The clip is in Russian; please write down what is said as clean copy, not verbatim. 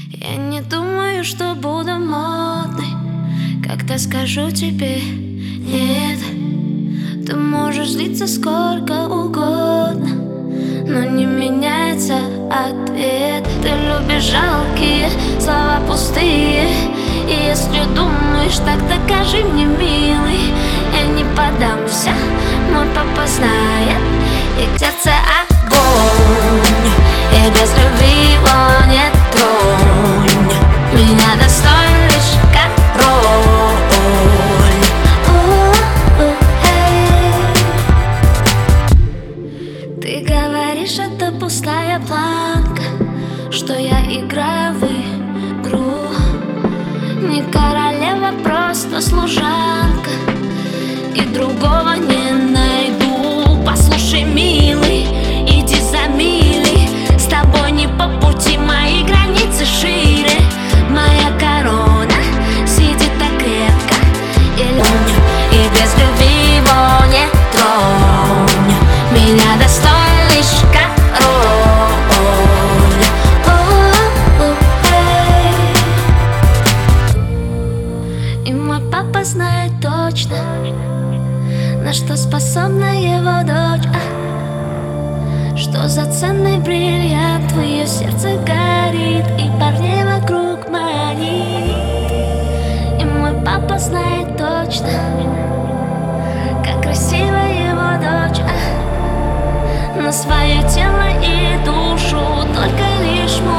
Я не думаю, что буду модной, когда скажу тебе нет. Ты можешь злиться сколько угодно, но не меняется ответ. Ты любишь жалкие слова пустые, и если думаешь, так докажи мне, милый. Я не подамся, мой папа знает, и в сердце огонь, и без любви его не тронь. Меня достоин лишь король. Ты говоришь, это пустая планка, что я играю в игру. Не королева, просто служанка, и другого не найду. Послушай, милый, иди за милей, с тобой не по пути, мои границы шире. Моя корона сидит так крепко, и без любви его не тронь. Меня достоин лишь король. И мой папа знает точно, на что способна его дочь. Что за ценный бриллиант в ее сердце горит, и парней вокруг манит. И мой папа знает точно, как красива его дочь. На свое тело и душу только лишь мой